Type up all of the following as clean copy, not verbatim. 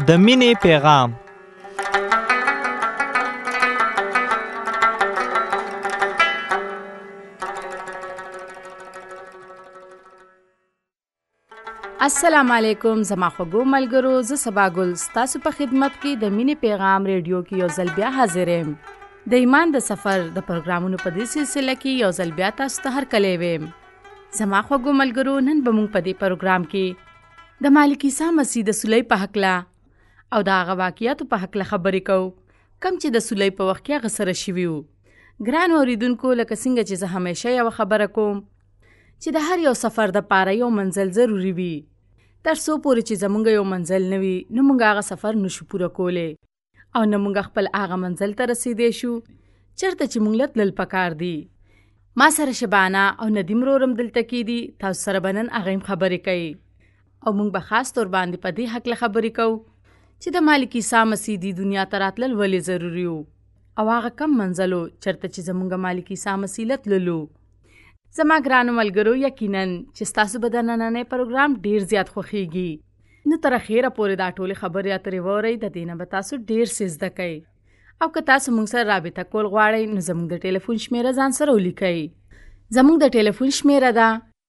د مینې پیغام. السلام علیکم زما خوږو ملګرو، زه سبا ګل ستاسو په خدمت کې د مینې پیغام ریډیو کې یو ځل بیا حاضر یم. د ایمان د سفر د پروګرامونو په دې سلسله کې یو ځل بیا تاسو ته هرکلی ویم. زما خوږو ملګرو، نن به موږ په دې پروګرام کې د مالک عیسی مسیح د صلیب په هکله او د هغه واقعیاتو په هکله خبرې کوو، کوم چې د صلیب په وخت کې هغه سره شوي وو. ګرانو اورېدونکو، لکه څنګه چې زه همیشه یوه خبره کوم چې د هر یو سفر دپاره یو منزل ضروري وي. تر څو پورې چې زمونږ یو منزل نه وي، نو موږ هغه سفر نشو پوره کولی او نه موږ خپل هغه منزل ته رسیدی شو چېرته چې موږ له تلل پکار دي. ما سره شبانه او ندیم رورم دلته کې دي. تاسو سره به نن هغه هم خبرې کوي او موږ به خاص طور باندې په دې هکله خبرې کوو چې د مالک عیسی مسیح دې دنیا ته راتلل ولې ضروري وو او هغه کم منزل و چېرته چې زمونږ مالک عیسی مسیح له تللو. زما ګرانو ملګرو، یقیناً چې ستاسو به د نننی پروګرام ډېر زیات خوښیږي. نو تر اخره پورې دا ټولې خبرې اترې واورئ، د دې نه به تاسو ډېر څه زده کوئ. او که تاسو موږ سره رابطه کول غواړئ، نو زموږ د ټلیفون شمیره ځان سره ولیکئ. زموږ د ټلیفون شمیره ده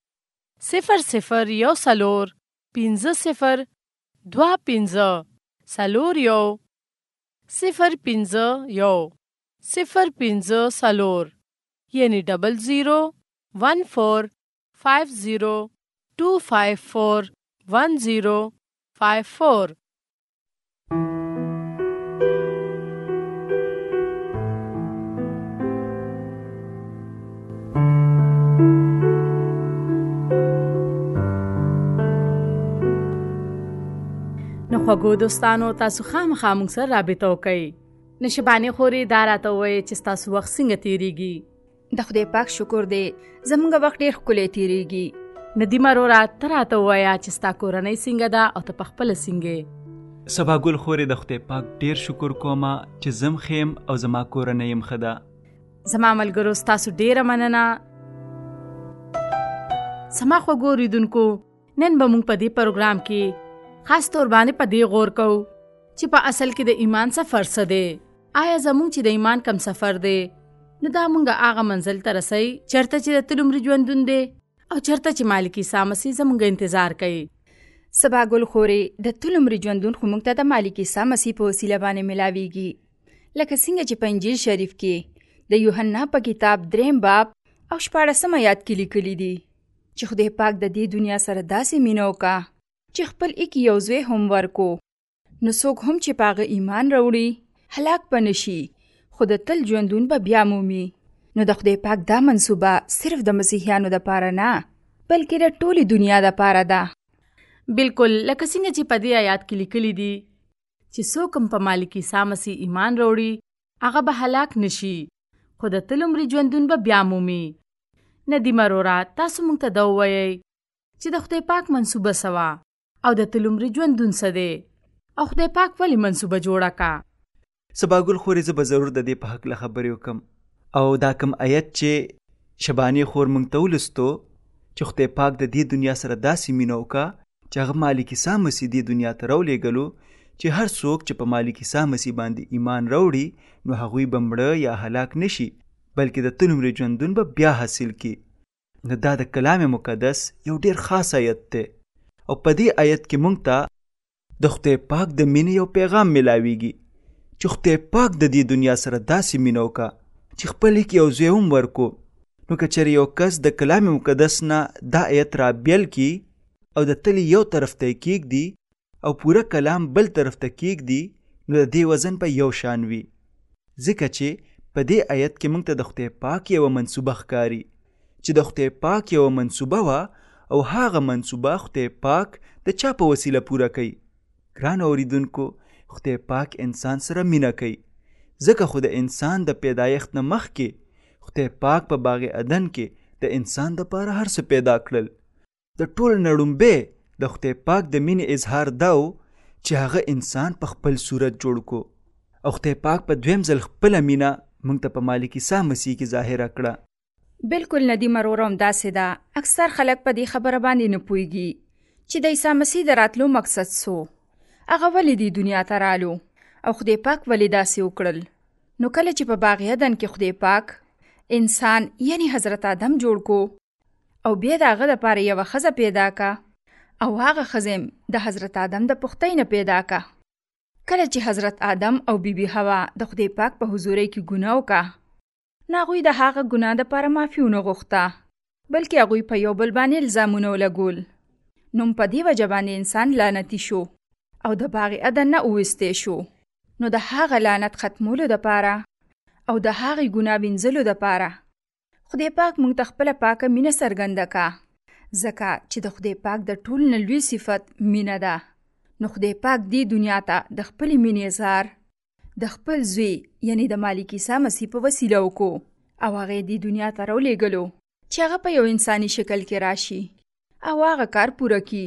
0014 50 25 41 051 054 یعنی 0014 50 254 1054. نو خوږو دوستانو، تاسو خامخا موږ سره رابطه وکئ. نشبانې خورې دا راته ووایئ چې ستاسو وخت څنګه تېرېږي. د خدای پاک شکر دی، زموږ وخت ډېر ښکلی تېرېږي. ندیمه وروره، ته راته ووایه چې ستا کورنۍ څنګه ده او ته پخپله څنګه یې. سبا ګل خورې، د خدای پاک ډېر شکر کومه چې زم ښه یم او زما کورنۍ هم ښه ده. زما ملګرو، ستاسو ډېره مننه. زما خوږو اورېدونکو، نن به موږ په دې پروګرام کې خاص طور باندې په دې غور کوو چې په اصل کې د ایمان سفر څه دی. آیا زموږ چې د ایمان کم سفر دی، نو دا موږ هغه منزل ته رسوي چېرته چې د تل عمر ژوندون دی او چېرته چې مالک عیسی مسیح زموږ انتظار کوي. سبا ګل خورې، د تل عمر ژوندون خو موږ ته د مالک عیسی مسیح په وسیله باندې ملاویږي، لکه څنګه چې په انجیل شریف کې د یوحنا په کتاب 3 باب او 14 آیات کې لیکلي دي چې خدای پاک د دې دنیا سره داسې مینه وکړه چې خپل ایک یو زوی هم ورکو، نو څوک هم چې په هغه ایمان راوړي هلاک به نشي، خو د تل ژوندون به بیا مومي. نو د خدای پاک دا منصوبه صرف د مسیحیانو دپاره نه، بلکې د ټولې دنیا دپاره ده. بالکل لکه څنګه چې په دې آیات کې لیکلي دي چې څوک هم په مالک عیسی مسیح ایمان راوړي هغه به هلاک نشي، خو د تل عمر ژوندون به بیا مومي. ندیمه وروره، تاسو موږ ته دا ووایئ چې د خدای پاک منصوبه څه وه او د تل عمر ژوندون څه دی او خدای پاک ولې منصوبه جوړه کا. سبا ګل خورې، زه به ضرور د دې په هکله خبرې وکم او دا کم آیت چې شبانې خور موږ ته ولستو چې خدای پاک د دې دنیا سره داسې مینه وکړه چې هغه مالک عیسی مسیح دې دنیا ته راولېږلو چې هر څوک چې په مالک عیسی مسیح باندې ایمان راوړي نو هغوی به مړه یا هلاک نشي، بلکې د تل عمر ژوندون به بیا حاصل کړي. نو دا د کلام مقدس یو ډېر خاص آیت دی او په دې آیت کې موږ ته د خدای پاک د مینې یو پیغام ملاویږي چې خدای پاک د دې دنیا سره داسې مینه وکړه چې خپل ایک یو زوی هم ورکو. نو که چېرې یو کس د کلام مقدس نه دا آیت را بیل کړي او د تلې یو طرف ته یې کېږدي او پوره کلام بل طرف ته کېږدي، نو د دې وزن به یو شان وي، ځکه چې په دې آیت کې موږ ته د خدای پاک یوه منصوبه ښکاري چې د خدای پاک یوه منصوبه وه او هغه منصوبه خدای پاک د چا په وسیله پوره کوي. ګرانو اورېدونکو، خدای پاک انسان سره مینه کوي، ځکه خو د انسان د پیدایښت نه مخکې خدای پاک په باغ عدن کې د انسان دپاره هر څه پیدا کړل. د ټول نړومبې د خدای پاک د مینې اظهار دا و چې هغه انسان په خپل صورت جوړ کو او خدای پاک په دویم ځل خپله مینه موږ ته په مالک عیسی مسیح کې ظاهره کړه. بالکل ندیمه وروره، همداسې ده. اکثر خلک په دې خبره باندې نه پوهېږي چې د عیسی مسیح د راتلو مقصد څه هغه ولې دې دنیا ته رالو او خدای پاک ولې داسې وکړل؟ نو کله چې په باغ عدن کې خدای پاک انسان یعنی حضرت آدم جوړ کو او بیا د هغه دپاره یوه ښځه پیدا کا او هغه ښځه د حضرت آدم د پختۍ نه پیدا کا. کله چې حضرت آدم او بیبي حوا د خدای پاک په حضورۍ کې ګناه وکړه، نو هغوی د هغه ګناه دپاره معافي ونه غوښته، بلکې هغوی په یو بل باندې الزامونه ولګول. نو په دې وجه باندې انسان لعنتي شو او د باغ عدن نه وویستی شو. نو د هغه لعنت ختمولو دپاره او د هغې ګناه وینځلو دپاره خدای پاک موږ ته خپله پاکه مینه څرګنده کا، ځکه چې د خدای پاک د ټول نه لوی صفت مینه ده. نو خدای پاک دې دنیا ته د خپلې مینې اظهار د خپل زوی یعنی د مالک عیسی مسیح په وسیله وکړو او هغه یې دې دنیا ته راولېږلو چې هغه په یو انساني شکل کې راشي او هغه کار پوره کړي.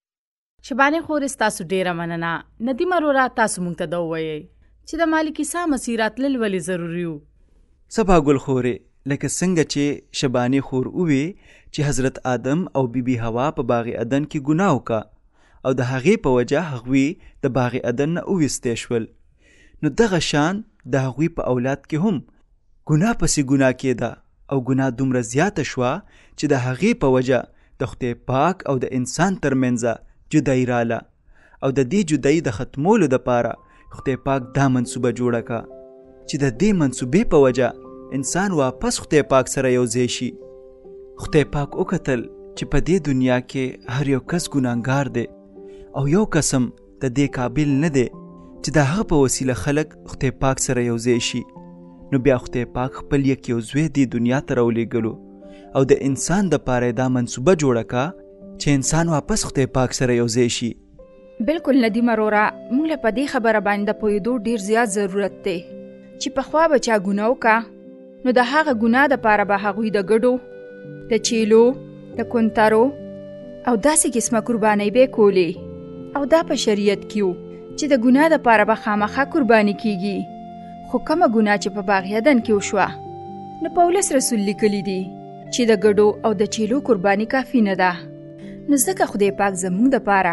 شبانې خورې ستاسو ډېره مننه. ندیمه وروره، تاسو موږ ته دا ووایئ چې د مالک عیسی مسیح راتلل ولې ضروري وو؟ سبا ګل خورې، لکه څنګه چې شبانې خور ووې چې حضرت آدم او بیبي حوا په باغ عدن کې ګناه وکړه او د هغې په وجه هغوی د باغ عدن نه وویستی شول، نو دغه شان د هغوی په اولاد کې هم ګناه پسې ګناه کېده او ګناه دومره زیاته شوه چې د هغې په وجه د خدای پاک او د انسان ترمنځه جدایي راله او د دې جدایي د ختمولو دپاره خدای پاک دا منصوبه جوړه کړه چې د دې منصوبې په وجه انسان واپس خدای پاک سره یو ځای شي. خدای پاک وکتل چې په دې دنیا کې هر یو کس ګناهګار دی او یو کس هم د دې قابل نه دی چې د هغه په وسیله خلک خدای پاک سره یو ځای شي. نو بیا خدای پاک خپل یو زوی دې دنیا ته راولېږلو او د انسان دپاره دا منصوبه جوړه کړه چې انسان واپس خدای پاک سره یو ځای شي. بلکل ندیمه وروره، موږ له په دې خبره باندې د پوهېدو ډېر زیات ضرورت دی چې پخوا به چا ګناه وکړه نو د هغه ګناه دپاره به هغوی د ګډو، د چیلو، د کونترو او داسې قسمه قربانۍ به یې کولې او دا په شریعت کې و چې د ګناه دپاره به خامخا قرباني کیږي. خو کومه ګناه چې په باغ عدن کې وشوه، نو پولس رسول لیکلی دی چې د ګډو او د چیلو قرباني کافي نه ده. نو ځکه خدای پاک زموږ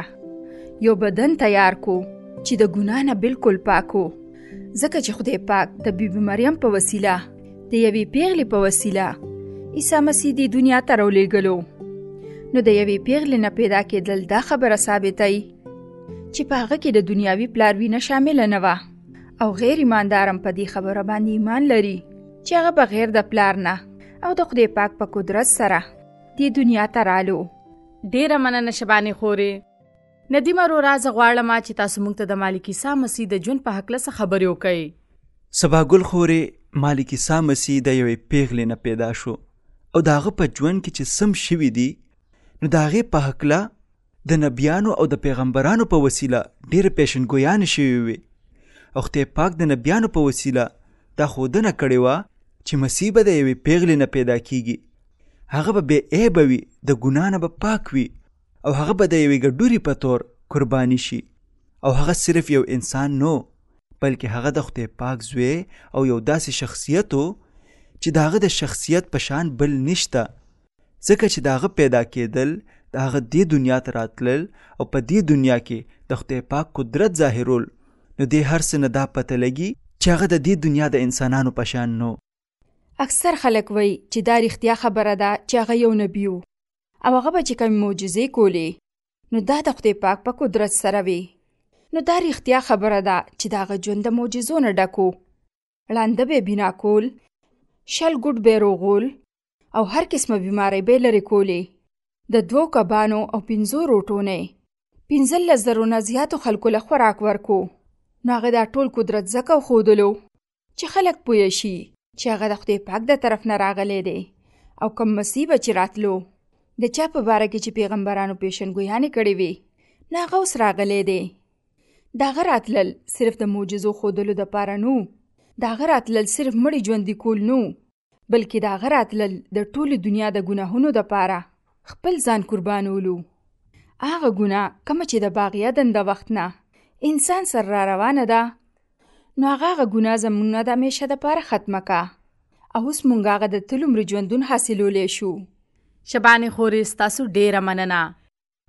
دپاره یو بدن تیار کو چې د ګناه نه بلکل پاک و، ځکه چې خدای پاک د بیبي مریم په وسیله د یوې پیغلې په وسیله عیسی مسیح دې دنیا ته راولېږلو. نو د یوې پیغلې نه پیدا کېدل دا خبره ثابتوي چې په هغه کې د دنیاوي پلاروي نه شامله نه وه او غیر ایماندارم په دې خبره باندې ایمان لري چې هغه بغیر د پلار نه او د خدای پاک په قدرت سره دې دنیا ته رالو. ډېره مننه شبانې خورې. ندیمه وروره، زه غواړم چې تاسو موږ ته د مالک عیسی مسیح د ژوند په هکله څه خبرې وکړئ. سبا ګل خورې، مالک عیسی مسیح د یوې پیغلې نه پیدا شو او د هغه په ژوند کې چې سم شوي دي نو د هغې په هکله د نبیانو او د پیغمبرانو په وسیله ډېرې پیشنګویانې شوې وې او خدای پاک د نبیانو په وسیله دا ښودنه کړې وه چې مسیح به د یوې پیغلې نه پیدا کیږي. هغه به بې عیبه وي، د ګناه نه به پاک وي او هغه به د یوې ګډورې په طور قرباني شي. او هغه صرف یو انسان نو، بلکې هغه د خدای پاک زوی او یو داسې شخصیت و چې د هغه د شخصیت په شان بل نشته، ځکه چې د هغه پیدا کېدل، د هغه دې دنیا ته راتلل او په دې دنیا کې د خدای پاک قدرت ظاهرول، نو دې هر څه نه دا پته لګي چې هغه د دې دنیا د انسانانو په شان نو. اکثر خلک وایي چې دا رښتیا خبره ده چې هغه یو نبي و او هغه به چې کومې معجزې کولې نو دا د خدای پاک په قدرت سره وي. نو دا رښتیا خبره ده چې د هغه ژوند د معجزو نه ډک و. ړانده به یې بینا کول، شل ګوټ به یې روغول او هر قسمه بیمارۍ به یې لرې کولې. د 2 کبانو او 5 روټو نه 15,000 نه زیاتو خلکو له خوراک ورکو. نو هغه دا ټول قدرت ځکه وښودلو چې خلک پوه شي چې هغه د خدای پاک د طرف نه راغلی دی او کوم مسیح به چې راتلو د چا په باره کې چې پیغمبرانو پیشنګویانې کړې وي نو هغه اوس راغلی دی. د هغه راتلل صرف د معجزو ښودلو دپاره نو، د هغه راتلل صرف مړي ژوندي کول نو، بلکې د هغه راتلل د ټولې دنیا د ګناهونو دپاره خپل ځان قربانولو. هغه ګناه کومه چې د باغ عدن د وخت نه انسان سره را روانه ده، نو هغه ګناه زموږ نه د همیشه دپاره ختمه که او اوس موږ هغه د تل عمر ژوندون حاصلولی شو. شبانې خورې، ستاسو ډېره مننه.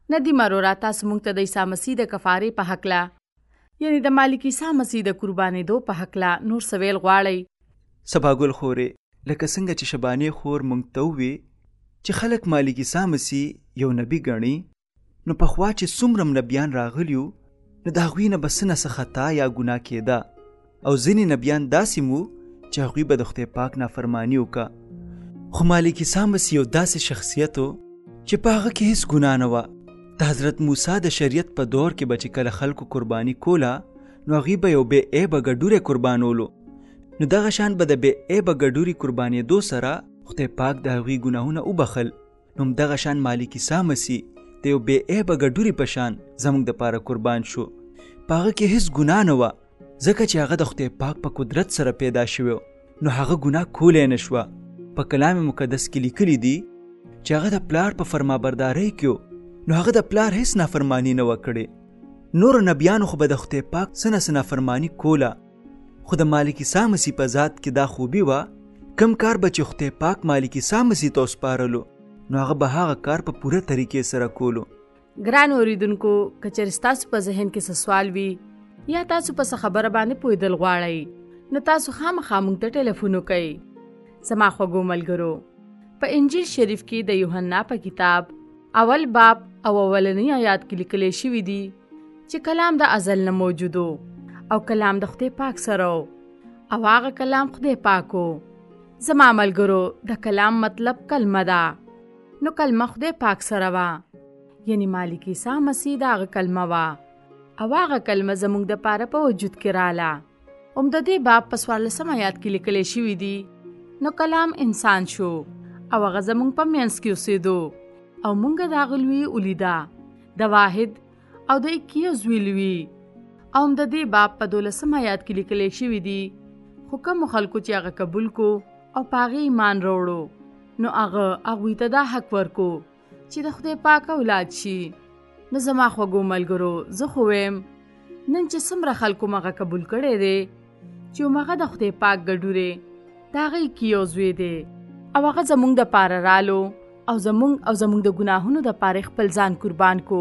ندیم ارورا تاسو مونږ ته د عیسی مسیح د کفارې په حقله یعنی د مالک عیسی مسیح د قربانېدو په حقله نور څه ویل غواړئ؟ سباګل خورې لکه څنګه چې شبانې خور مونږ ته ووی چې خلک مالک عیسی مسیح یو نبی ګڼي، نو پخوا چې څومره نبیان راغلیو نو د هغوی نه به څه نه څه خطا یا ګناه کېده، او ځینې نبیان داسې مو چې هغوی به د خدای پاک نافرماني وکړه. خو مالک عیسی مسیح یو داسې شخصیت و چې په هغه کې هیڅ ګناه نه وه. د حضرت موسی د شریعت په دور کې به چې کله خلکو قرباني کوله نو هغوی به یو بې عیبه ګډوری قربانولو، نو دغه شان به د بې عیبه ګډوري قربانېدو سره خدای پاک د هغوی ګناهونه وبخل. نو همدغه شان مالک عیسی مسیح د یو بې عیبه ګډوري په شان زموږ دپاره قربان شو. په هغه کې هیڅ ګناه نه وه، ځکه چې هغه د خدای پاک په قدرت سره پیدا شوی نو هغه ګناه کولی نه شوه. په کلام مقدس کې لیکلي دي چې هغه د پلار په فرمابردارۍ کې نو هغه د پلار هیڅ نافرمانی نه وه کړې. نورو نبیانو خو به د خدای پاک څه نه څه نافرماني کوله، خو د مالک عیسی مسیح په ذات کې دا خوبي وه، کم کار به چې خدای پاک مالک عیسی مسیح ته وسپارلو نو هغه به هغه کار په پوره طریقې سره کولو. ګران اوریدونکو، که چېرې ستاسو په ذهن کې څه سوال وي یا تاسو په څه خبره باندې پوهېدل غواړئ نو تاسو خامخا موږ ته ټلیفون وکړئ. زما خوږو ملګرو، په انجیل شریف کې د یوحنا په کتاب اول باب او اولنی آیات کې لیکل شوي دي چې کلام د ازل نه موجود او کلام د خدای پاک سره او هغه کلام خدای پاک و. زما ملګرو، د کلام مطلب کلمه ده، نو کلمه خدای پاک سره وه، یعنی مالک عیسی مسیح د هغه کلمه وه او هغه کلمه زموږ دپاره په وجود کې راله. هم د دې باب په 14 آیات کې لیکلی شوي دي نو کلام انسان شو او هغه زموږ په منځ کې اوسېدو او موږ د هغه لوی ولیده، د واحد او د اکیو زوی لوی. او هم د دې باب په 12 آیات کې لیکلی شوي دي خو کومو خلکو چې هغه قبول کو او په هغې ایمان راوړو نو هغه هغوی ته دا حق ورکو چې د خدای پاک اولاد شي. نو زما خوږو ملګرو، زه خو ویم نن چې څومره خلکو مغه قبول کړی دی چې مغه د خدای پاک ګډوری د هغې کیو زوی دی او هغه زموږ دپاره رالو او زموږ د ګناهونو دپاره خپل ځان قربان کو،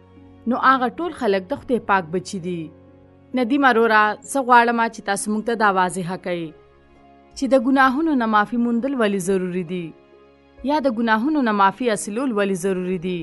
نو هغه ټول خلک د خدای پاک بچي دي. ندیم ارورا، زه غواړم چې تاسو موږ ته دا واضحه کړئ چې د ګناهونو نه معافي موندل ولې ضروري دي یا د ګناهونو نه معافي حاصلول ولې ضروري دي.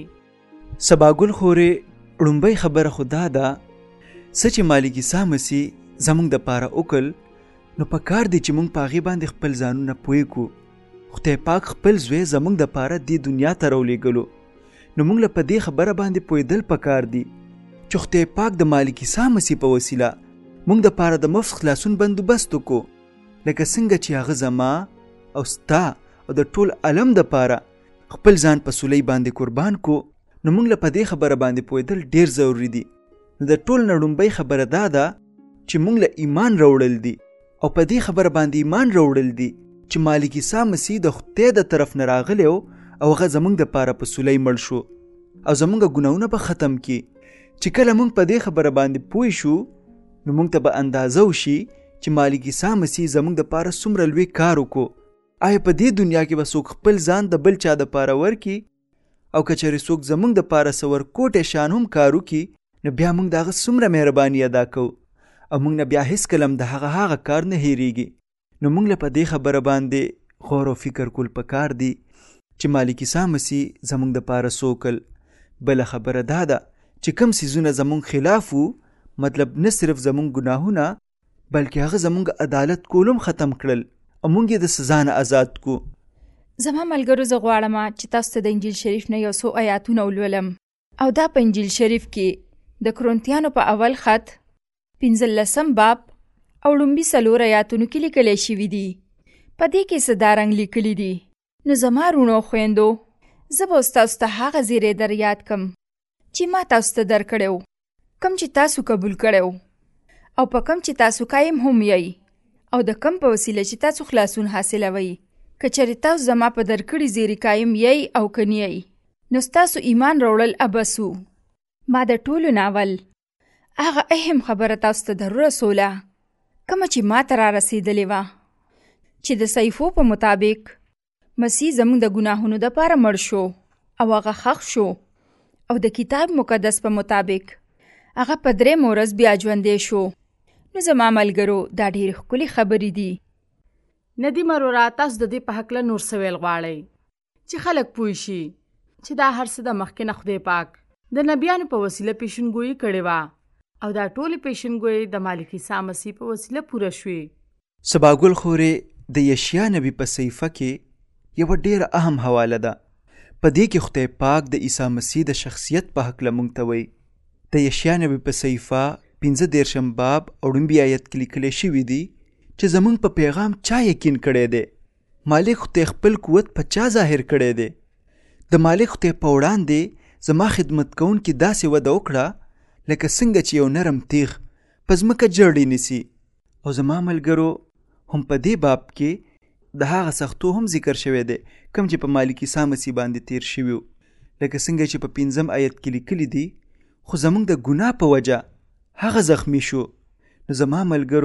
سباګل خورې لومبۍ خبره خو دا ده څه چې مالک عیسی مسیح زموږ دپاره وکړل نو په کار دی چې موږ په هغې باندې خپل ځانونه پوه کړو. خدای پاک خپل زوی زموږ دپاره دې دنیا ته راولېږلو، نو موږ له په دې خبره باندې پوهېدل پکار دي چې خدای پاک د مالک عیسی مسیح په وسیله موږ دپاره د مفت خلاصون بندوبست وکړو، لکه څنګه چې هغه زما او ستا او د ټول عالم دپاره خپل ځان په سولۍ باندې قربان کو. نو موږ له په دې خبره باندې پوهېدل ډېر ضروري دي. نو د ټول نه لومبۍ خبره دا ده چې موږ له ایمان راوړل دي او په دې خبره باندې ایمان راوړل دي چې مالک عیسی مسیح د خدای د طرف نه راغلی او هغه زموږ دپاره په سولۍ مړ شو او زموږ ګناهونه به ختم کړي. چې کله موږ په دې خبره باندې پوه شو نو موږ ته به اندازه وشي چې مالک عیسی مسیح زموږ دپاره څومره لوی کار وکړو. آیا په دې دنیا کې به څوک خپل ځان د بل چا دپاره ورکړي او که چېرې څوک زموږ دپاره څه ورکوټی شان هم کار وکړي نو بیا موږ د هغه څومره مهرباني ادا کوو او موږ نه بیا هېڅکله هم د هغه کار نه هېرېږي. نو موږ له په دې خبره باندې غور او فکر کول پکار دي چې مالک عیسی مسیح زموږ دپاره څه وکړل. بله خبره دا ده چې کوم څیزونه زموږ خلاف وو، مطلب نه صرف زموږ ګناهونه بلکې هغه زموږ عدالت کول هم ختم کړل او موږ یې د سزا نه آزاد کو. زما ملګرو، زه غواړم چې تاسو ته د انجیل شریف نه یو څو آیاتونه ولولم او دا په انجیل شریف کې د کرنتیانو په اول خط 15 باب او لومبي 4 آیاتونو کې لیکلی شوي دي. په دې کې څه دارنګ لیکلي دي. نو زما رونو خویندو، زه به ستاسو ته هغه زیری در یاد کم چې ما تاسو ته درکړی و، کم چې تاسو قبول کړی و او په کم چې تاسو قایم هم یئ او د کم په وسیله چې تاسو خلاصون حاصلوئ. که چېرې تاسو زما په درکړي زیری قایم یئ او که نه یئ نو ستاسو ایمان راوړل ابسو. ما د ټولو نه اول هغه اهم خبره تاسو ته در رسوله کومه چې ما ته را رسېدلې وه چې د صحیفو په مطابق مسیح زموږ د ګناهونو دپاره مړ شو او هغه ښخ شو او د کتاب مقدس په مطابق هغه په 3 ورځ بیا ژوندی شو. نو زما ملګرو دا ډېرې ښکلې خبرې دي. ندیم ورورا، تاسو د دې په هکله نور څه ویل غواړئ چې خلک پوه شي چې دا هر څه د مخکې نه خدای پاک د نبیانو په وسیله پیشنګویي کړې وه او دا ټولې پیشنګویي د مالک عیسی مسیح په وسیله پوره شوې. سباګل خورې د یشیا نبی په صحیفه کې یوه ډېره اهم حواله ده. په دې کې خدای پاک د عیسی مسیح د شخصیت په هکله موږ ته وایي. د یشیا نبی په صحیفه 15 باب او 2 آیت کې لیکلی شوي دي چې زموږ په پیغام چا یقین کړی دی؟ مالک خدای خپل قوت په چا ظاهر کړی دی؟ د مالک خدای په وړاندې زما خدمت کوونکي داسې وده وکړه لکه څنګه چې یو نرم تیغ په ځمکه جړې نیسي. او زما ملګرو، هم په دې باب کې د هغه سختو هم ذکر شوی دی کوم چې په مالک عیسی مسیح باندې تیر شوي وو، لکه څنګه چې په 15 آیت کې لیکلي دي، خو زموږ د ګناه په وجه هغه زخمی شو. نو زما ملګرو،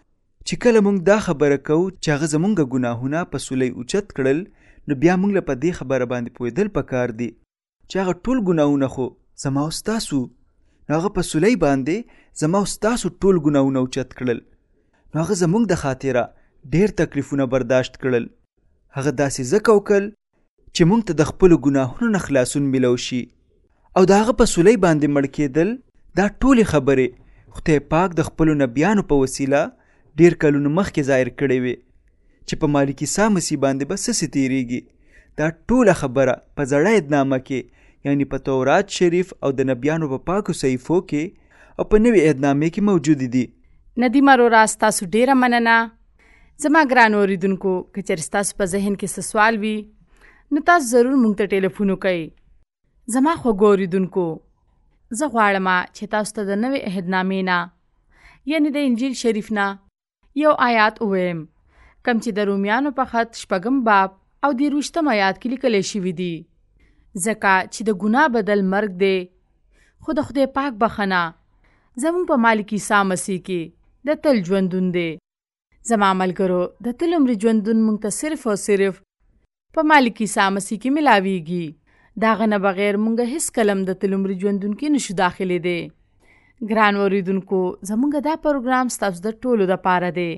چې کله موږ دا خبره کوو چې هغه زموږ ګناهونه په صلح اوچت کړل، نو بیا موږ له په دې خبره باندې پوهېدل پکار دي چې هغه ټول ګناهونه خو زما او ستاسو، نو هغه په صلح باندې زما او ستاسو ټول ګناهونه اوچت کړل. نو هغه زموږ د خاطره ډېر تکلیفونه برداشت کړل. هغه داسې ځکه وکړل چې موږ ته د خپلو ګناهونو نه خلاصون ملو شي. او د هغه په صلح باندې مړ کېدل، دا ټولې خبرې خدای پاک د خپلو نبیانو په وسیله ډېر کلونو مخکې ظاهر کړی وي چې په مالک عیسی مسیح باندې به څه تېرېږي. دا ټوله خبره په زړه عهدنامه کې، یعنی په تورات شریف او د نبیانو په پاکو صحیفو کې او په نوې عهدنامې کې موجود دي. ندیم ورورا، ستاسو ډېره مننه. زما ګران اوریدونکو، که چېرې ستاسو په ذهن کې څه سوال وي نو تاسو ضرور موږ ته ټلیفون وکئ. زما خوږو اوریدونکو، زه غواړم چې تاسو ته د نوې عهدنامې نه، یعنی د انجیل شریف نه یو آیات ووایم کوم چې د رومیانو په خط 6 باب او 20 آیات کې لیکلی شوي دي. ځکه چې د ګناه بدل مرګ دی، خو د خدای پاک بخښنه زموږ په مالک عیسی مسیح کې د تل ژوندون دی. زما ملګرو، د تل عمر ژوندون موږ ته صرف او صرف په مالک عیسی مسیح کې ملاویږي. د هغه نه بغیر موږ هیڅ کلم د تل عمر ژوندون کې نشو داخلي دی. ګران اوریدونکو، زموږ دا پروګرام ستاسو د ټولو دپاره دی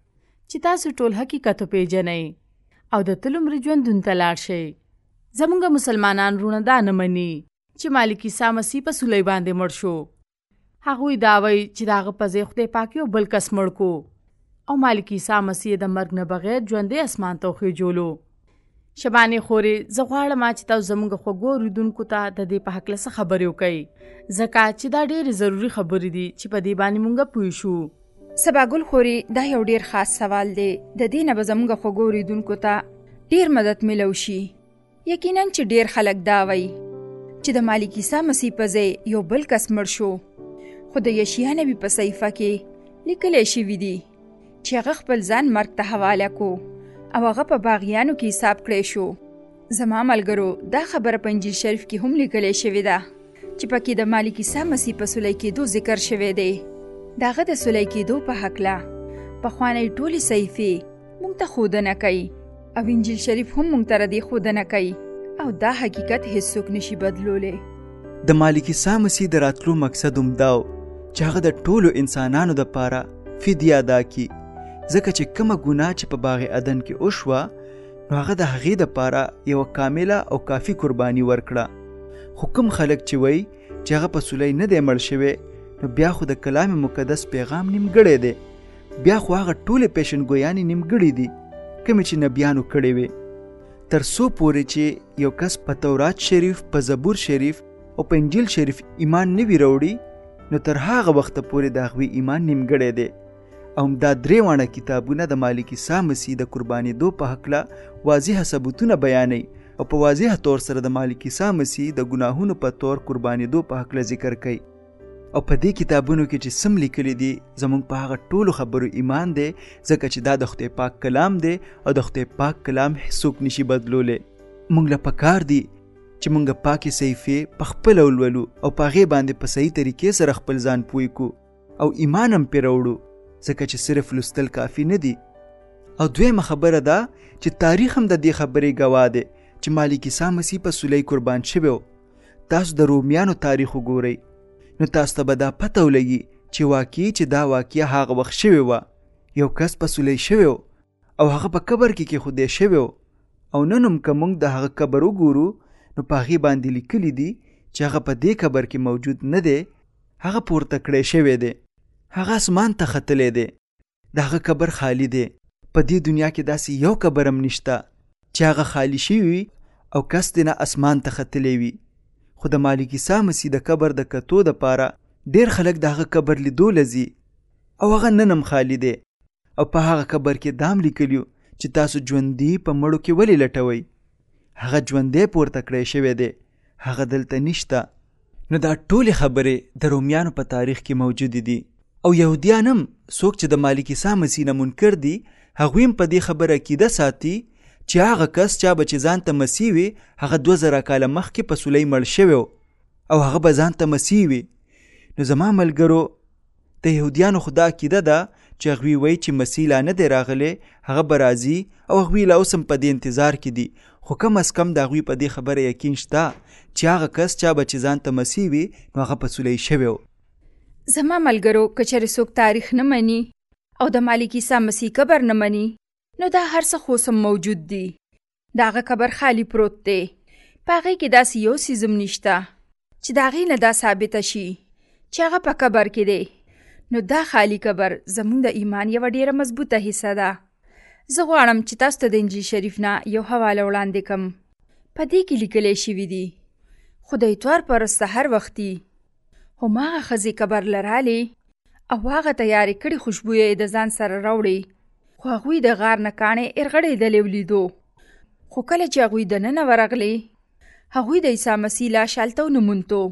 چې تاسو ټول حقیقت وپېژنئ او د تل عمر ژوندون ته لاړ شئ. زموږ مسلمانان وروڼه دا نه مني چې مالک عیسی مسیح په صلیب باندې مړ شو. هغوی دا وایي چې د هغه په ځای خدای پاک یو بل کس مړ کو او مالک عیسی مسیح د مرګ نه بغیر ژوندی اسمان ته وخېجولو. شبانې خورې، زه غواړم چې تاسو زموږ خوږو اوریدونکو ته د دې په هکله څه خبرې وکئ، ځکه چې دا ډېرې ضروري خبرې دي چې په دې باندې موږ پوه شو. سباګل خورې، دا یو ډېر خاص سوال دی. د دې نه به زموږ خوږو اوریدونکو ته ډېر مدد ملو شي. یقیناً چې ډېر خلک دا وایي چې د مالک عیسی مسیح په ځای یو بل کس مړ شو، خو د یشیا نبی په صحیفه کې لیکلی شوي دي چې هغه خپل ځان مرګ ته حواله کو او هغه په باغیانو کې حساب کړی شو. زما ملګرو، دا خبره په انجیل شریف کې هم لیکلی شوې ده چې پکې د مالک عیسی مسیح په صلح کېدو ذکر شوی دی. د هغه د صلح کېدو په هکله پخوانۍ ټولې صحیفې موږ ته ښودنه کوي او انجیل شریف هم موږ ته ردې ښودنه کوي، او دا حقیقت هیڅوک نشي بدلولی. د مالک عیسی مسیح د راتلو مقصد هم دا و چې هغه د ټولو انسانانو دپاره فدیه ادا کړي، ځکه چې کومه ګناه چې په باغ عدن کې وشوه، نو هغه د هغې دپاره یوه کامله او کافي قرباني ورکړه. خو کوم خلک چې وایي چې هغه په صلح نه دی مړ شوی، نو بیا خو د کلام مقدس پیغام نیمګړی دی. بیا خو هغه ټولې پیشنګویانې نیمګړې دي کومې چې نبیانو کړې وې. تر څو پورې چې یو کس په تورات شریف، په زبور شریف او په انجیل شریف ایمان نه وي راوړي، نو تر هغه وخته پورې د هغوی ایمان نیمګړی دی. او دا 3 واړه کتابونه د مالک عیسی مسیح د قربانېدو په هکله واضح ثبوتونه بیانوي او په واضح طور سره د مالک عیسی مسیح د ګناهونو په طور قربانېدو په هکله ذکر کوي. او په دې کتابونو کې چې سم لیکلي دي، زموږ په هغه ټولو خبرو ایمان دی، ځکه چې دا د خدای پاک کلام دی او د خدای پاک کلام هیڅوک نشي بدلولی. موږ له پکار دي چې موږ پاکې صحیفې په خپله ولولو او په هغې باندې په صحیح طریقې سره خپل ځان پوه کړو او ایمان هم پرې راوړو، ځکه چې صرف لوستل کافي نه دي. او دویمه خبره ده چې تاریخ هم د دې خبرې ګواه دی چې مالک عیسی مسیح په صلیب قربان شوی و. تاسو د رومیانو تاریخ وګورئ نو تاسو ته به دا پته ولګي چې واقعي چې دا واقعه هغه وخت شوې وه. یو کس په سولی شوی و او هغه په قبر کې کېښودی شوی و او نن هم که موږ د هغه قبر وګورو نو په هغې باندې لیکلي دي چې هغه په دې قبر کې موجود نه دی، هغه پورته کړی شوی دی، هغه اسمان ته ختلی دی، د هغه قبر خالی دی. په دې دنیا کې داسې یو قبر هم نشته چې هغه خالی شوی وي او کس دې نه اسمان ته ختلی وي. خو د مالک عیسی مسیح د قبر د کتو دپاره ډېر خلک د هغه قبر لیدو لځي او هغه نن هم خالی دی. او په هغه قبر کې دام لیکلیو چې تاسو ژوندي په مړو کې ولې لټوئ؟ هغه ژوندی پورته کړی شوی دی، هغه دلته نشته. نو دا ټولې خبرې د رومیانو په تاریخ کې موجودې دي او یهودیان هم څوک چې د مالک عیسی مسیح نه منکر دي هغوی هم په دې خبره عقیده ساتي چې هغه کس چا به چې ځان ته مسیح وي هغه 2000 کاله مخکې په سولی مړ شوی او هغه به ځان ته مسیح وي. نو زما ملګرو د یهودیانو خو دا عقیده ده چې هغوی وایي چې مسیح لا نه دی راغلی، هغه به راځي او هغوی لا اوس هم په دې انتظار کې دي. خو کم از کم د هغوی په دې خبره یقین شته چې هغه کس چا به چې ځان ته مسیح وي نو هغه په سولی شوی و. زما ملګرو که چېرې څوک تاریخ نه مني او د مالک عیسی مسیح قبر نه مني نو دا هر څه خو سم موجود دي. د هغه قبر خالی پروت دی، په هغې کې داسې یو څیز هم نشته چې د هغې نه دا ثابته شي چې هغه په قبر کې دی. نو دا خالی قبر زموږ د ایمان یوه ډېره مضبوطه حصه ده. زه غواړم چې تاسو ته د انجیل شریف نه یو حواله وړاندې کړم. په دې کې لیکلی شوي دي خو د اتوار په ورځ سحر وختي هماغه ښځې قبر له رالې او هغه تیارې کړي خوشبویه یې د ځان سره راوړې، خو هغوی د غار نه کاڼې ارغړېدلې ولیدو. خو کله چې هغوی دننه ورغلې هغوی د عیسی مسیح لاش هلته ونه موندو.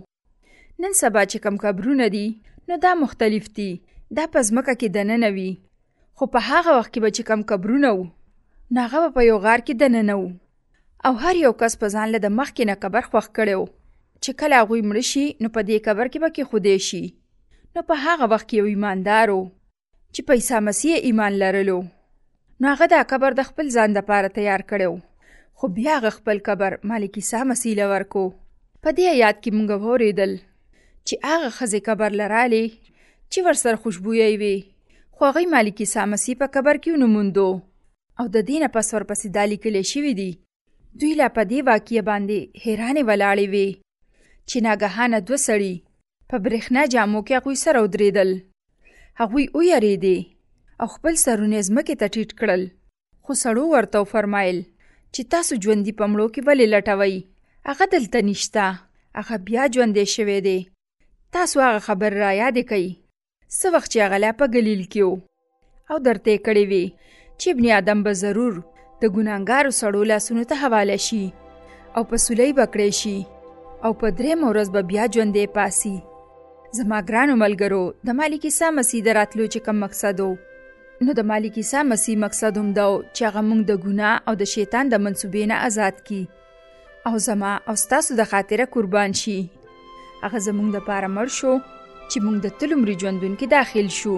نن سبا چې کوم قبرونه دي نو دا مختلف دي، دا په ځمکه کې دننه وي، خو په هغه وخت کې به چې کوم قبرونه وو نو هغه به په یو غار کې دننه وو او هر یو کس په ځان له د مخکې نه قبر خوښ کړی و چې کله هغوی مړه شي نو په دې قبر کې به کېښودی شي. نو په هغه وخت کې یو ایماندار و چې په عیسی مسیح ایمان لرلو نو هغه دا قبر د خپل ځان دپاره تیار کړی و، خو بیا هغه خپل قبر مالک عیسی مسیح له ورکو. په دې آیات کې موږ واورېدل چې هغه ښځې قبر له رالې چې ورسره خوشبویه وي، خو هغوی مالک عیسی مسیح په قبر کې ونه موندو. او د دې نه پس ورپسې دا لیکلی شوي دي دوی لا په دې واقعه باندې حیرانې ولاړې وې چې ناګهانه 2 سړي په برېښنا جامو کې هغوی سره ودرېدل. هغوی ویرېدې او خپل سرونه یې ځمکې ته ټیټ کړل، خو سړو ورته وفرمایل چې تاسو ژوندي په مړو کې ولې لټوئ؟ هغه دلته نشته، هغه بیا ژوندی شوی دی. تاسو هغه خبر را یادې کوئ څه وخت چې هغه لا په ګلیل کې و او درته یې کړې وې چې ابن آدم به ضرور د ګناهګارو سړو لاسونو ته حواله شي او په سولی به کړی شي او په 3 ورځ به بیا ژوندی پاسي. زما ګرانو ملګرو د مالک عیسی مسیح د راتلو چې کوم مقصد و نو د مالک عیسی مسیح مقصد هم دا و چې هغه موږ د ګناه او د شیطان د منصوبې نه آزاد کړي او زما او ستاسو د خاطره قربان شي. هغه زموږ دپاره مړ شو چې موږ د تل عمري ژوندون کې داخل شو.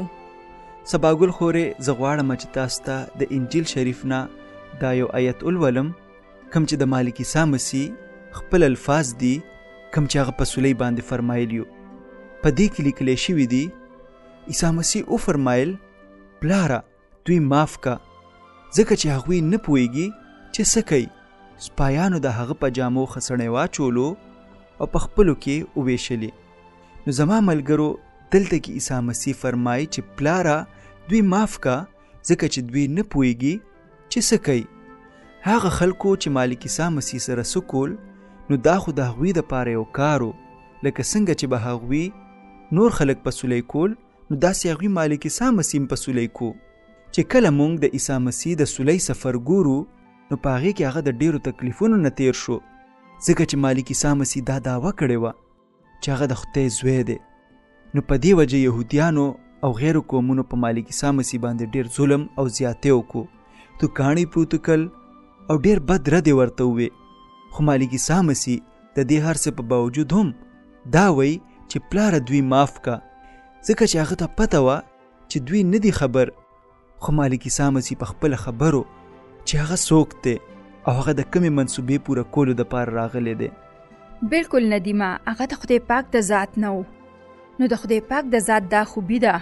سباګل خورې زه غواړم چې تاسو ته د انجیل شریف نه دا یو آیت ولولم کوم چې د مالک عیسی مسیح خپل الفاظ دي کوم چې هغه په سولی باندې فرمایلیو. په دې کې لیکلی شوي دي عیسی مسیح وفرمایل پلاره دوی معاف کا ځکه چې هغوی نه پوهیږي چې څه کوي. سپایانو د هغه په جامو خسڼې واچولو او په خپلو کې وویشلې. نو زما ملګرو دلته کې عیسی مسیح فرمایي چې پلاره دوی معاف کا ځکه چې دوی نه پوهیږي چې څه کوي. هغه خلکو چې مالک عیسی مسیح سره څه کول نو دا خو د هغوی دپاره یو کار و، لکه څنګه چې به هغوی نور خلک په سولی کول نو داسې هغوی مالک عیسی مسیح په سولی کو. چې کله موږ د عیسی مسیح د سولی سفر ګورو نو په هغې کې هغه د ډېرو تکلیفونو نه تیر شو ځکه چې مالک عیسی مسیح دا دعوه کړې وه چې هغه د خدای زوی دی. نو په دې وجه یهودیانو او غیرو قومونو په مالک عیسی مسیح باندې ډېر ظلم او زیاتې وکړو، تو کاڼي پروت کړل او ډېر بد ردې ورته ووې. خو مالک عیسی مسیح د دې هر څه په باوجود هم دا وایي چې پلاره دوی معاف کا ځکه چې هغه ته پته وه چې دوی نه دي خبر. خو مالک عیسی مسیح په خپله خبرو چې هغه څوک دی او هغه د کومې منصوبې پوره کولو دپاره راغلی دی. بالکل ندیمه، هغه د خدای پاک د ذات نه و. نو د خدای پاک د ذات دا خوبي ده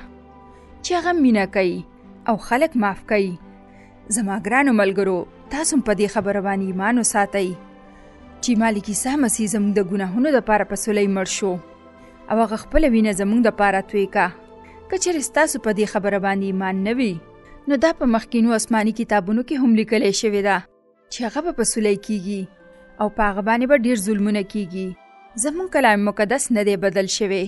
چې هغه مینه کوي او خلک معاف کوي. زما ګرانو ملګرو، تاسو په دې خبره باندې ایمان وساتئ چې مالک عیسی مسیح زموږ د ګناهونو دپاره په صلیب مړ شو او هغه خپله وینه زموږ دپاره توی کا. که چېرې ستاسو په دې خبره باندې ایمان نه وي، نو دا په مخکینو آسماني کتابونو کې هم لیکلی شوې ده چې هغه به په صلیب کیږي او په هغه باندې به ډېر ظلمونه کیږي. زموږ کلام مقدس نه دی بدل شوی،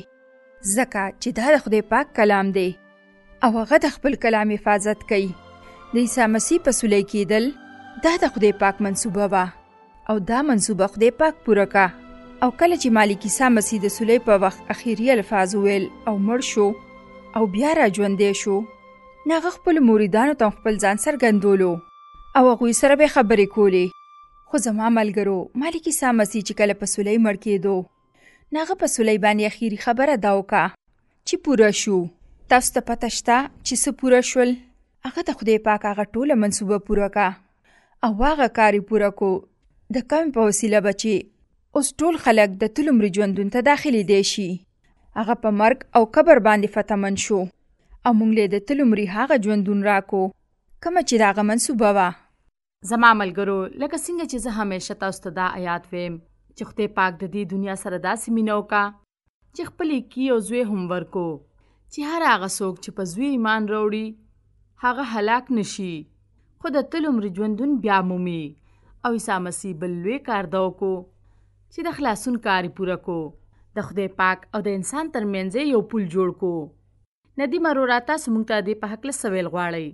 ځکه چې دا د خدای پاک کلام دی او هغه د خپل کلام حفاظت کوي. د عیسی مسیح په صلیب کېدل دا د خدای پاک منصوبه وه او دا منصوبه خدای پاک پوره کا. او کله چې مالک عیسی مسیح د صلیب په وخت اخیری الفاظ وویل او مړ شو او بیا را ژوندی شو، نو هغه خپلو مریدانو ته خپل ځان څرګندولو او هغوی سره به خبرې کولې. خو زما ملګرو، مالک عیسی مسیح چې کله په صلیب مړ کېدو، نو هغه په صلیب باندې اخیری خبره دا وکړه چې پوره شو. تاسو ته پته شته چې څه پوره شول؟ هغه د خدای پاک هغه ټوله منصوبه پوره کا او هغه کار یې پوره کو د کوم په وسیله به چې اوس ټول خلک د ټول عمر ژوندون ته داخلېدی شي. هغه په مرګ او قبر باندې فتحمن شو او موږ له د ټول عمر هغه ژوندون راکو کومه چې د هغه منصوبه وه. زما ملګرو، لکه څنګه چې زه همیشه تاسو ته دا آیات ویم چې خدای پاک د دې دنیا سره داسې مینه وکړه چې خپل یې او زوی هم ورکو چې هر هغه څوک چې په زوی ایمان راوړي هغه هلاک نشي، خو د ټول عمر ژوندون بیا مومي. او عیسی مسیح بل لوی کار دا وکړو چې د خلاصون کار یې پوره کو. د خدای پاک او د انسان ترمنځ یو پل جوړ کو. ندیمه وروره، تاسو موږ ته دې په هکله څه ویل غواړئ؟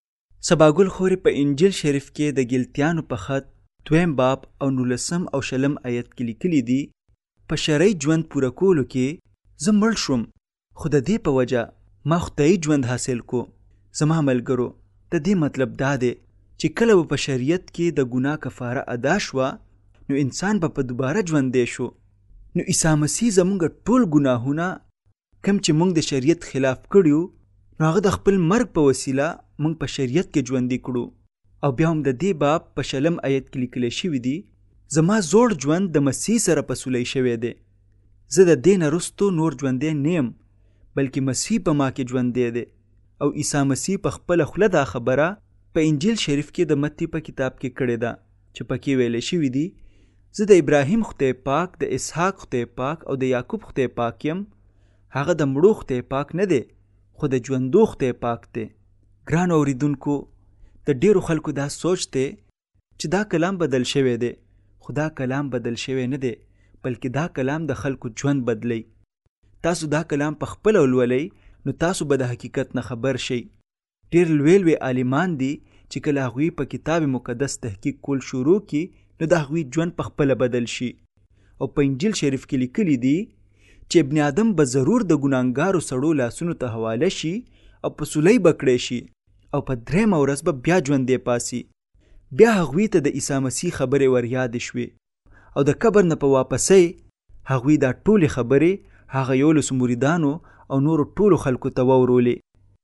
سباګل خورې په انجیل شریف کې د ګلتیانو په خط 2 باب او 19 او 20 آیت کې لیکلي دي: په شرعي ژوند پوره کولو کې زه مړ شوم، خو د دې په وجه ما خدایي ژوند حاصل کو. زما ملګرو، د دې مطلب دا دی چې کله به په شریعت کې د ګناه کفاره ادا شوه، نو انسان به په دوباره ژوندی شو. نو عیسی مسیح زموږ ټول ګناهونه کم چې موږ د شریعت خلاف کړیو، نو هغه د خپل مرګ په وسیله موږ په شریعت کې ژوندي کړو. او بیا هم د دې باب په 20 آیت کې لیکلی شوي دي: زما زوړ ژوند د مسیح سره په صلیب شوی دی. زه د دې نه وروستو نور ژوندی نه یم، بلکې مسیح په ما کې ژوندی دی. او عیسی مسیح په خپله خوله دا خبره په انجیل شریف کې د متی په کتاب کې کړې ده چې پکې ویلی شوي دي: زه د ابراهیم خدای پاک، د اسحاق خدای پاک او د یعقوب خدای پاک یم. هغه د مړو خدای پاک نه دی، خو د ژوندو خدای پاک دی. ګرانو اوریدونکو، د ډیرو خلکو دا سوچ دی چې دا کلام بدل شوی دی، خو دا کلام بدل شوی نه دی، بلکې دا کلام د خلکو ژوند بدلی. تاسو دا کلام په خپله ولولئ، نو تاسو به د حقیقت نه خبر شئ. ډیر لوی لوی عالمان دي چې کله هغوی په کتاب مقدس تحقیق کول شروع کړي، نو د هغوی ژوند په خپله بدل شي. او په انجیل شریف کې لیکلي دي چې ابن آدم به ضرور د ګناهګارو سړو لاسونو ته حواله شي او په صلیب به کړی شي، او په 3 ورځ به بیا ژوندی پاسي. بیا هغوی ته د عیسی مسیح خبرې ور یادې شوې، او د قبر نه په واپسۍ هغوی دا ټولې خبرې هغه 11 مریدانو او نورو ټولو خلکو ته واورولې.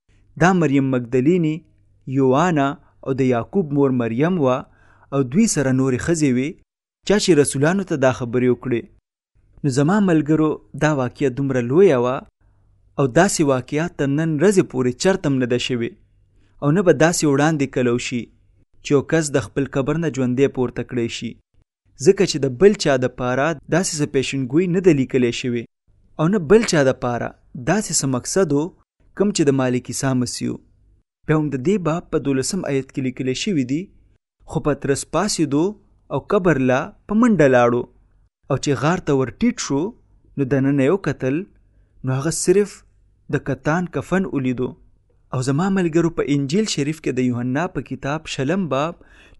دا مریم مګدلینې، یوانا او د یعقوب مور مریم وه، او دوی سره نورې ښځې وې چا چې رسولانو ته دا خبرې وکړې. نو زما ملګرو، دا واقعه دومره لویه وه او داسې واقعات تر نن ورځې پورې چرته هم نه ده شوې، او نه به داسې وړاندې کلو شي چې یو کس د خپل قبر نه ژوندی پورته کړی شي، ځکه چې د بل چا دپاره داسې څه پیشنګویي نه ده لیکلی شوې، او نه بل چا دپاره داسې څه مقصد و کوم چې د مالک عیسی مسیح و. بیا هم د دې باب په 12 آیت کې لیکلی شوي دي: خو پطرس پاسېدو او قبر لا په منډه لاړو، او چې غار ته ور ټیټ شو، نو دننه یې وکتل، نو هغه صرف د کتان کفن ولیدو. او زما ملګرو، په انجیل شریف کې د یوحنا په کتاب 20 باب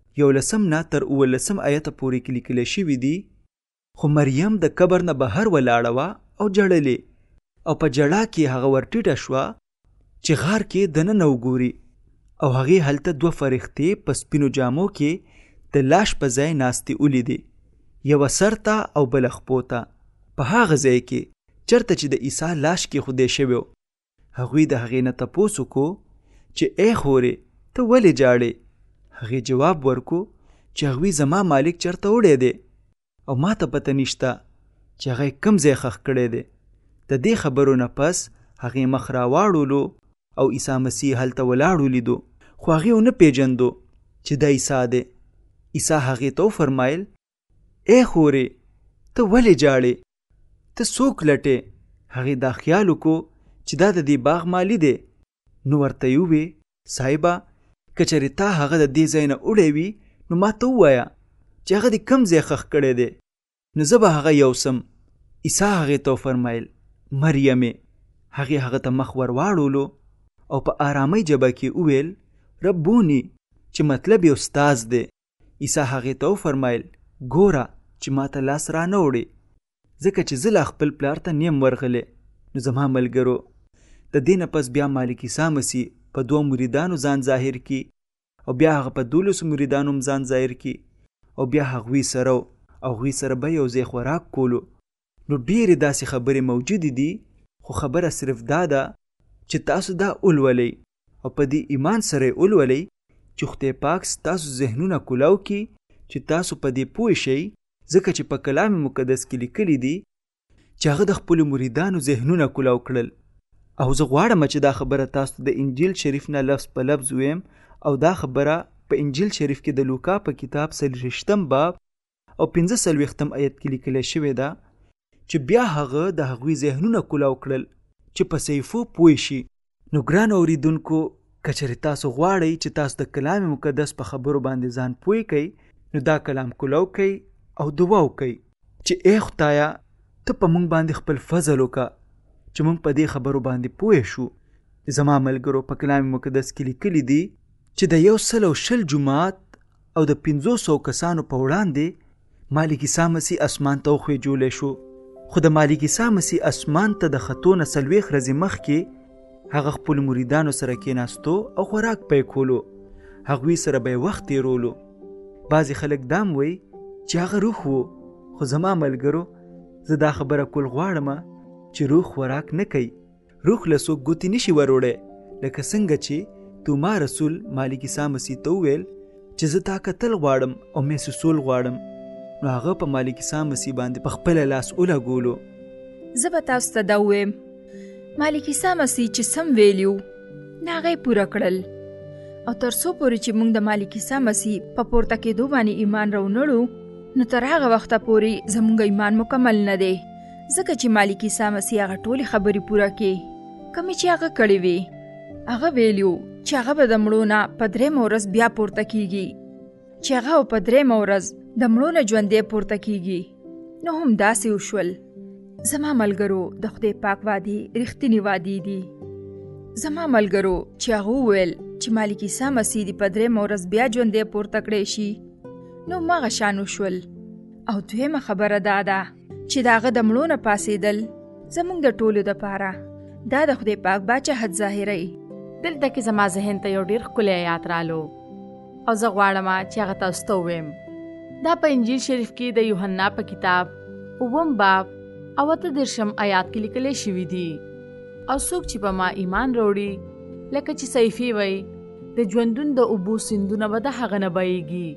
11 نه تر 19 آیته پورې کې لیکلی شوي دي: خو مریم د قبر نه بهر ولاړه وه او ژړلې، او په ژړا کې هغه ور ټیټه شوه چې غار کې دننه وګوري، او هغې هلته 2 فرښتې په سپینو جامو کې د لاش په ځای ناستې ولیدې، یوه سر ته او بله خپو ته، په هغه ځای کې چېرته چې د عیسی لاش کېښودی شوی و. هغوی د هغې نه تپوس وکړو چې ای خورې، ته ولې ژاړې؟ هغې جواب ورکړو چې هغوی زما مالک چېرته وړی دی او ما ته پته نشته چې هغه کم ځای خښ کړی دی. د دې خبرو نه پس هغې مخ راواړولو او عیسی مسیح هلته ولاړ ولیدو، خو هغې ونه پیژندو چې دا عیسی دی. عیسی هغې ته وفرمایل: ای خورې، ته ولې جاړې؟ ته څوک لټې؟ هغې دا خیال وکړو چې دا د دې باغ مالی دی. نو ورته یې ووې: صاحبه، که چېرې تا هغه د دې ځای نه وړی وي نو ما ته ووایه چې هغه دې کم ځای خښ کړی دی، نو زه به هغه یوسم. عیسی هغې ته وفرمایل: مریمې. هغې هغه ته مخ ور واړولو او په آرامۍ ژبه کې وویل: ربونی، چې مطلب یې استاز دی. عیسی هغې ته وفرمایل: ګوره چې ما ته لاس را نه وړې، ځکه چې زه لا خپل پلار ته نیم ورغلی. نو زما ملګرو، د دې نه پس بیا مالک عیسی مسیح په 2 مریدانو ځان ظاهر کی، او بیا هغه په 12 مریدانو هم ځان ظاهر کی، او بیا هغوی سره به یو ځای خوراک کولو. نو ډېرې داسې خبرې موجودې دي، خو خبره صرف دا ده چې تاسو دا ولولئ او په دې ایمان سره یې ولولئ چې خدای پاک ستاسو ذهنونه کولاو کړي چې تاسو په دې پوه شئ، ځکه چې په کلام مقدس کې لیکلي دي چې هغه د خپلو مریدانو ذهنونه کولاو کړل. او زه غواړم چې دا خبره تاسو د انجیل شریف نه لفظ په لفظ ویم، او دا خبره په انجیل شریف کې د لوکا په کتاب 23 باب او 45 آیت کې لیکل شوې ده چې بیا هغه د هغوی ذهنونه کولاو کړل چې په صحیفو پوه شي. نو ګران اوریدونکو، که چېرې تاسو غواړئ چې تاسو د کلام مقدس په خبرو باندې ځان پوه کړئ، نو دا کلام کولاو کړئ او دعا وکړئ چې ای خدایه، ته په موږ باندې خپل فضل وکړه چې موږ په دې خبرو باندې پوه شو. زما ملګرو، په کلام مقدس کې لیکلي دي چې د 120 جماعت او د 500 کسانو په وړاندې مالک عیسی مسیح اسمان ته وخېجولی شو. خو د مالک عیسی مسیح اسمان ته د ختو نه 40 ورځې مخکې هغه خپلو مریدانو سره کېناستو او خوراک پی کولو. هغوی سره به یې وخت تېرولو. بعضې خلک دا هم وایي چې هغه روح و، خو زما ملګرو، زه دا خبره کول غواړم چې روح خوراک نه کوي. روح له څوک ګوتې نشي وروړی، لکه څنګه چې توما رسول مالک عیسی مسیح ته وویل چې زه تا کتل غواړم او مې سوسول غواړم، نو هغه په مالک عیسی مسیح باندې په خپله لاس ولګولو. زه به تاسو ته دا ووایم، مالک عیسی مسیح چې سم ویلي وو نه هغه یې پوره کړل. او تر څو پورې چې موږ د مالک عیسی مسیح په پورته کېدو باندې ایمان راونړو، نو تر هغه وخته پورې زموږ ایمان مکمل نه دی، ځکه چې مالک عیسی مسیح هغه ټولې خبرې پوره کړې کومې چې هغه کړې وې. هغه ویلي وو چې هغه به د مړو نه په 3 ورځ بیا پورته کېږي، چې هغه په 3 ورځ د مړو نه ژوندی پورته کېږي. نو هم داسې وشول. زما ملګرو، د خدای پاک وعدې رښتینې وعدې دي. زما ملګرو چې هغه وویل چې مالک عیسی مسیح دې په 3 ورځ بیا ژوندی پورته کړی شي، نو مغه شان وشول. او دویمه خبره دا ده چې د هغه د مړو نه پاسېدل زموږ د ټولو دپاره دا د خدای پاک باچاحت ظاهروي. دلته کې زما ذهن ته یو ډېر ښکلی آیات رالو او زه غواړم چې هغه تاسو ته ووایم. دا په انجیل شریف کې د یوحنا په کتاب 9 باب او 38 آیات کې لیکل شوي دي: او څوک چې په ما ایمان راوړي، لکه چې صحیفې وایي، د ژوندون د اوبو سیندونه به د هغه نه بهیږي.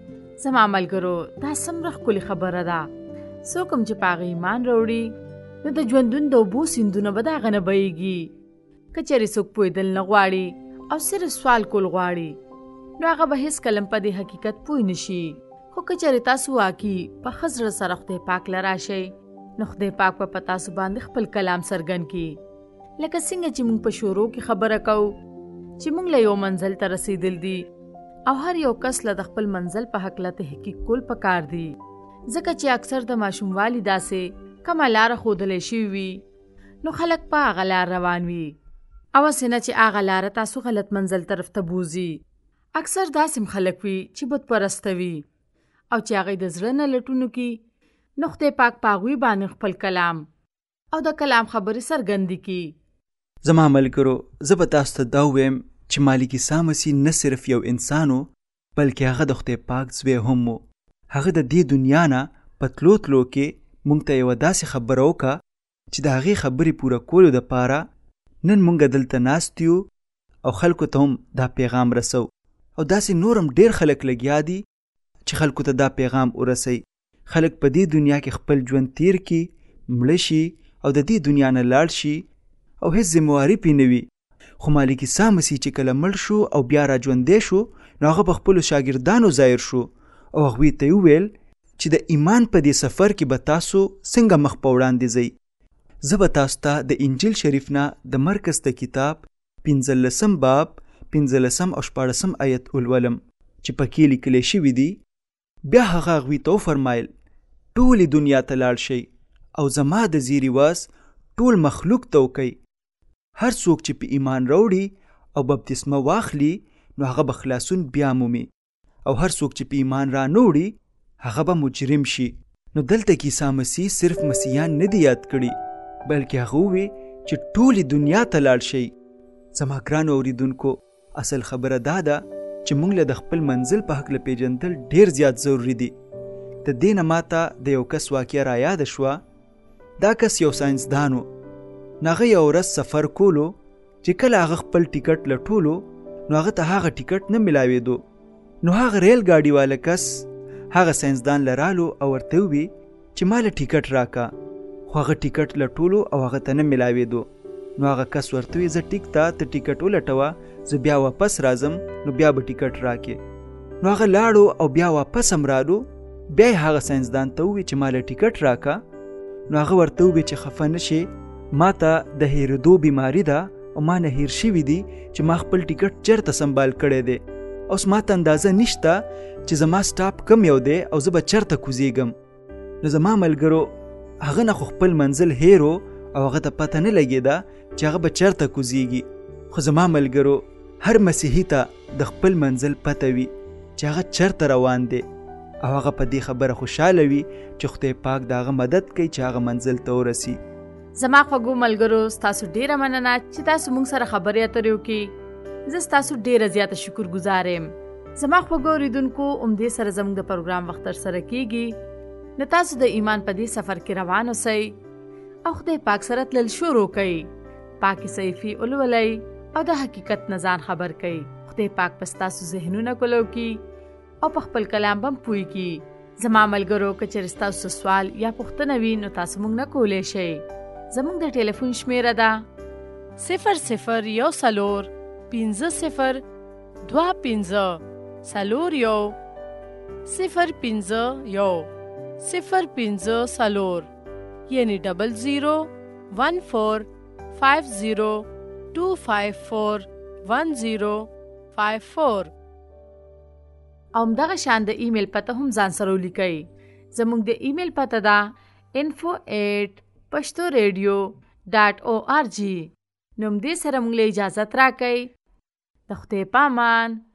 زما ملګرو، دا څومره ښکلې خبره ده. څوک هم چې په هغه ایمان راوړي، نو د ژوندون د اوبو سیندونه به د هغه نه بهیږي. که چېرې څوک پوهېدل نه غواړي او صرف سوال کول غواړي، نو هغه به هېڅکله په دې حقیقت پوه نه شي. خو که چېرې تاسو واقعي په ښه زړه سره خدای پاک له راشئ، نو خدای پاک به په تاسو باندې خپل کلام څرګند کړي. لکه څنګه چې موږ په شروع کې خبره کوو چې موږ له یو منزل ته رسېدل دي، او هر یو کس له د خپل منزل په هکله تحقیق کول پکار دي، ځکه چې اکثر د ماشوموالي داسې کومه لاره ښودلی شوې وي، نو خلک په هغه لار روان وي، او هسې نه چې هغه لاره تاسو غلط منزل طرف ته بوځي. اکثر داسې خلک وي چې بت پرسته وي، او چې هغوی د زړه نه لټونو کې، نو خدای پاک په هغوی باندې خپل کلام او د کلام خبرې څرګندې کړي. زما ملګرو، زه به تاسو ته دا ووایم چې مالک عیسی مسیح نه صرف یو انسان و، بلکې هغه د خدای پاک زوی هم و. هغه د دې دنیا نه په تلو کې موږ ته یوه داسې خبره وکړه چې د هغې خبرې پوره کولو دپاره نن موږ دلته ناست یو او خلکو ته هم دا پیغام رسو، او داسې نور هم ډېر خلک لګیا دي چې خلکو ته دا پیغام ورسوي. خلک په دې دنیا کې خپل ژوند تیر کی، مړه شي او د دې دنیا نه لاړ شي او هیڅ ذمہواري پې نه وي. خو مالک عیسی مسیح چې کله مړ شو او بیا را ژوندی شو نو هغه په خپلو شاګردانو ظاهر شو او هغوی ته یې وویل چې د ایمان په دې سفر کې به تاسو څنګه مخ په وړاندې ځئ. زه به تاسو ته د انجیل شریف نه د مرکز د کتاب 15 باب 15 او 14 آیت ولولم چې پکې لیکلی شوي دي. بیا هغه هغوی ته وفرمایل ټولې دنیا ته لاړ شئ او زما د زیري واس ټول مخلوق ته وکئ. هر څوک چې په ایمان راوړي او بپتسمه واخلي نو هغه به خلاصون بیا مومي او هر څوک چې په ایمان را نه وړي هغه به مجرم شي. نو دلته کې عیسی مسیح صرف مسیحیان نه دی یاد کړي بلکې هغه ووی چې ټولې دنیا ته لاړ شئ. زما ګرانو اوریدونکو، اصل خبره دا ده چې موږ له د خپل منزل په هکله پیژندل ډیر زیات ضروري دي. د دې نه ماته د یو کس واقعه را یاده شوه. دا کس یو ساینسدان و. هغه یو ورځ سفر کولو چې کله هغه خپل ټیکټ لټولو نو هغه ته هغه ټیکټ نه ملاوېدو. نو هغه ریل ګاډي والا کس هغه ساینسدان لرالو او ورته ووی چې ما له ټیکټ راکا. خو هغه ټیکټ لټولو او هغه ته نه ملاوېدو. نو هغه کس ورته ووی زه ټیک ته ټیکټ ولټوه، زه بیا واپس راځم نو بیا به ټیکټ راکې. نو هغه لاړو او بیا واپس هم رالو. بیا یې هغه ساینسدان ته ووی چې ما له ټیکټ راکا. نو هغه ورته ووی چې خفه نه شي، ما ته د هیرېدو بیماری ده او ما نه هیر شوي دي چې ما خپل ټیکټ چېرته سنبال کړی دی. اوس ما ته اندازه نشته چې زما سټاپ کم یو دی او زه به چېرته کوزیږم. نو زما ملګرو هغه نه خو خپل منزل هیرو او هغه ته پته نه لګېده چې هغه به چېرته کوزیږي. خو زما ملګرو هر مسیحي ته د خپل منزل پته وي چې هغه چېرته روان دی او هغه په دې خبره خوشحاله وي چې خدای پاک د هغه مدد کوي چې هغه منزل ته ورسي. زما خوږو ملګرو، ستاسو ډیره مننه چې تاسو موږ سره خبرې اترې وکړې. زه ستاسو ډیره زیاته شکرګزار یم. زما خوږو اوریدونکو، همدې سره زموږ د پروګرام وخت ترسره کیږي. نو تاسو د ایمان په دې سفر کې روان اوسئ او خدای پاک سره تلل شروع کړئ. پاکي صحیفې ولولئ او د حقیقت نه ځان خبر کړئ. خدای پاک په ستاسو ذهنونه کولو کړي او په خپل کلام به پوه کړي. زما ملګرو، که چېرې ستاسو سوال یا پوښتنه وي نو تاسو موږ نه کولی شئ. زموږ د ټلیفون شمیره ده 0014 50 25 41 051 050 یعنی 0014 50 254 1054. او همدغه شان د ایمیل پته هم ځان سره ولیکئ. زموږ د ایمیل پته ده info@pashtoradio.org. نو همدې سره موږ له اجازت راکئ. د خدای په امان.